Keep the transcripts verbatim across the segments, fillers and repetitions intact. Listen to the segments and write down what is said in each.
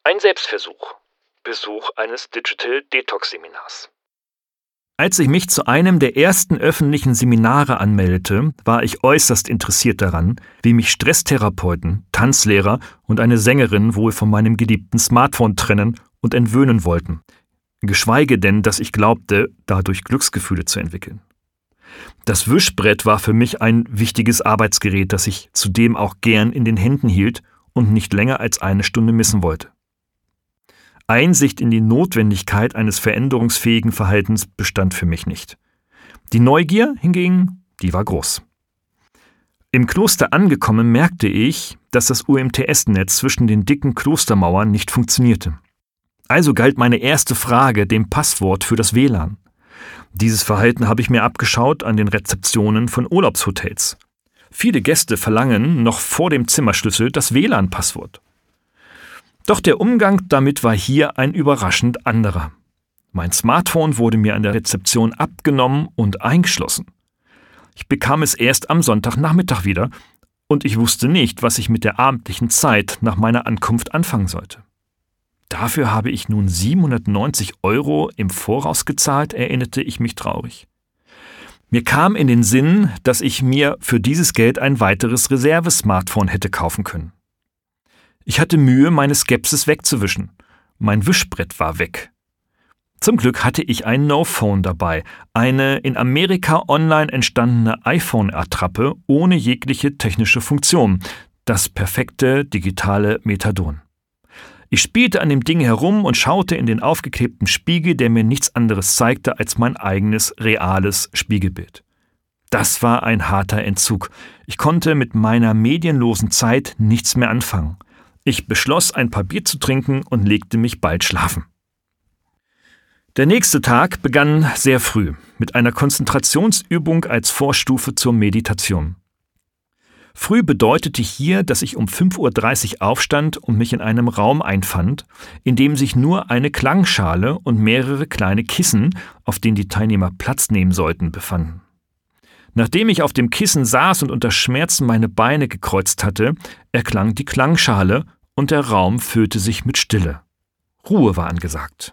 Ein Selbstversuch. Besuch eines Digital Detox Seminars. Als ich mich zu einem der ersten öffentlichen Seminare anmeldete, war ich äußerst interessiert daran, wie mich Stresstherapeuten, Tanzlehrer und eine Sängerin wohl von meinem geliebten Smartphone trennen und entwöhnen wollten. Geschweige denn, dass ich glaubte, dadurch Glücksgefühle zu entwickeln. Das Wischbrett war für mich ein wichtiges Arbeitsgerät, das ich zudem auch gern in den Händen hielt und nicht länger als eine Stunde missen wollte. Einsicht in die Notwendigkeit eines veränderungsfähigen Verhaltens bestand für mich nicht. Die Neugier hingegen, die war groß. Im Kloster angekommen merkte ich, dass das U M T S-Netz zwischen den dicken Klostermauern nicht funktionierte. Also galt meine erste Frage dem Passwort für das W L A N. Dieses Verhalten habe ich mir abgeschaut an den Rezeptionen von Urlaubshotels. Viele Gäste verlangen noch vor dem Zimmerschlüssel das W L A N-Passwort. Doch der Umgang damit war hier ein überraschend anderer. Mein Smartphone wurde mir an der Rezeption abgenommen und eingeschlossen. Ich bekam es erst am Sonntagnachmittag wieder und ich wusste nicht, was ich mit der abendlichen Zeit nach meiner Ankunft anfangen sollte. Dafür habe ich nun siebenhundertneunzig Euro im Voraus gezahlt, erinnerte ich mich traurig. Mir kam in den Sinn, dass ich mir für dieses Geld ein weiteres Reserve-Smartphone hätte kaufen können. Ich hatte Mühe, meine Skepsis wegzuwischen. Mein Wischbrett war weg. Zum Glück hatte ich ein No-Phone dabei, eine in Amerika online entstandene iPhone-Attrappe ohne jegliche technische Funktion, das perfekte digitale Methadon. Ich spielte an dem Ding herum und schaute in den aufgeklebten Spiegel, der mir nichts anderes zeigte als mein eigenes, reales Spiegelbild. Das war ein harter Entzug. Ich konnte mit meiner medienlosen Zeit nichts mehr anfangen. Ich beschloss, ein paar Bier zu trinken und legte mich bald schlafen. Der nächste Tag begann sehr früh, mit einer Konzentrationsübung als Vorstufe zur Meditation. Früh bedeutete hier, dass ich um fünf Uhr dreißig aufstand und mich in einem Raum einfand, in dem sich nur eine Klangschale und mehrere kleine Kissen, auf denen die Teilnehmer Platz nehmen sollten, befanden. Nachdem ich auf dem Kissen saß und unter Schmerzen meine Beine gekreuzt hatte, erklang die Klangschale und der Raum füllte sich mit Stille. Ruhe war angesagt.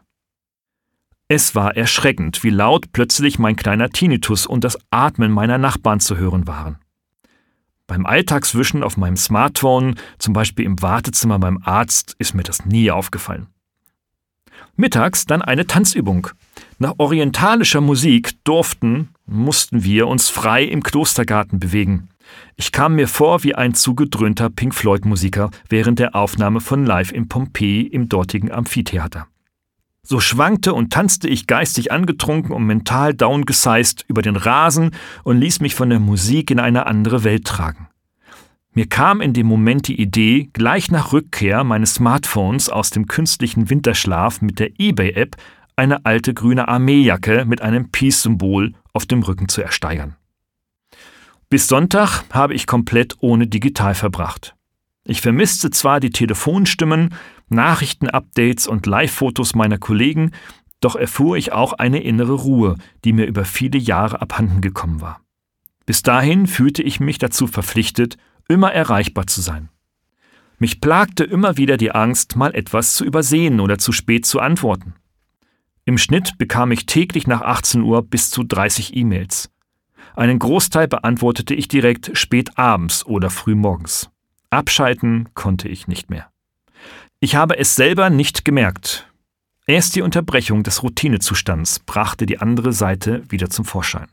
Es war erschreckend, wie laut plötzlich mein kleiner Tinnitus und das Atmen meiner Nachbarn zu hören waren. Beim Alltagswischen auf meinem Smartphone, zum Beispiel im Wartezimmer beim Arzt, ist mir das nie aufgefallen. Mittags dann eine Tanzübung. Nach orientalischer Musik durften, mussten wir uns frei im Klostergarten bewegen. Ich kam mir vor wie ein zugedröhnter Pink-Floyd-Musiker während der Aufnahme von Live in Pompeji im dortigen Amphitheater. So schwankte und tanzte ich geistig angetrunken und mental downgesized über den Rasen und ließ mich von der Musik in eine andere Welt tragen. Mir kam in dem Moment die Idee, gleich nach Rückkehr meines Smartphones aus dem künstlichen Winterschlaf mit der eBay-App eine alte grüne Armeejacke mit einem Peace-Symbol auf dem Rücken zu ersteigern. Bis Sonntag habe ich komplett ohne digital verbracht. Ich vermisste zwar die Telefonstimmen, Nachrichtenupdates und Live-Fotos meiner Kollegen, doch erfuhr ich auch eine innere Ruhe, die mir über viele Jahre abhanden gekommen war. Bis dahin fühlte ich mich dazu verpflichtet, immer erreichbar zu sein. Mich plagte immer wieder die Angst, mal etwas zu übersehen oder zu spät zu antworten. Im Schnitt bekam ich täglich nach achtzehn Uhr bis zu dreißig E-Mails. Einen Großteil beantwortete ich direkt spät abends oder früh morgens. Abschalten konnte ich nicht mehr. Ich habe es selber nicht gemerkt. Erst die Unterbrechung des Routinezustands brachte die andere Seite wieder zum Vorschein.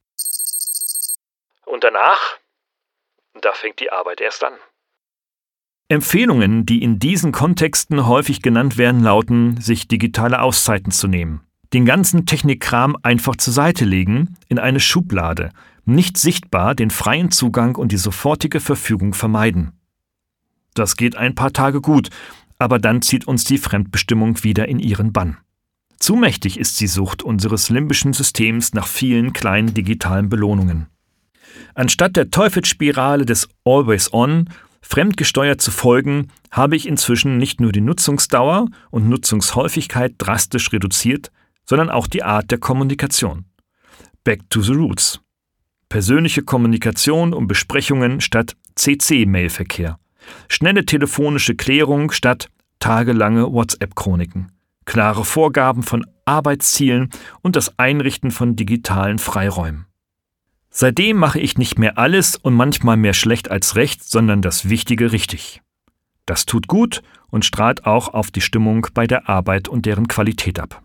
Und danach? Da fängt die Arbeit erst an. Empfehlungen, die in diesen Kontexten häufig genannt werden, lauten, sich digitale Auszeiten zu nehmen. Den ganzen Technikkram einfach zur Seite legen, in eine Schublade, nicht sichtbar, den freien Zugang und die sofortige Verfügung vermeiden. Das geht ein paar Tage gut, aber dann zieht uns die Fremdbestimmung wieder in ihren Bann. Zu mächtig ist die Sucht unseres limbischen Systems nach vielen kleinen digitalen Belohnungen. Anstatt der Teufelsspirale des Always On fremdgesteuert zu folgen, habe ich inzwischen nicht nur die Nutzungsdauer und Nutzungshäufigkeit drastisch reduziert, sondern auch die Art der Kommunikation. Back to the roots. Persönliche Kommunikation und Besprechungen statt C C-Mailverkehr. Schnelle telefonische Klärung statt tagelange WhatsApp-Chroniken, klare Vorgaben von Arbeitszielen und das Einrichten von digitalen Freiräumen. Seitdem mache ich nicht mehr alles und manchmal mehr schlecht als recht, sondern das Wichtige richtig. Das tut gut und strahlt auch auf die Stimmung bei der Arbeit und deren Qualität ab.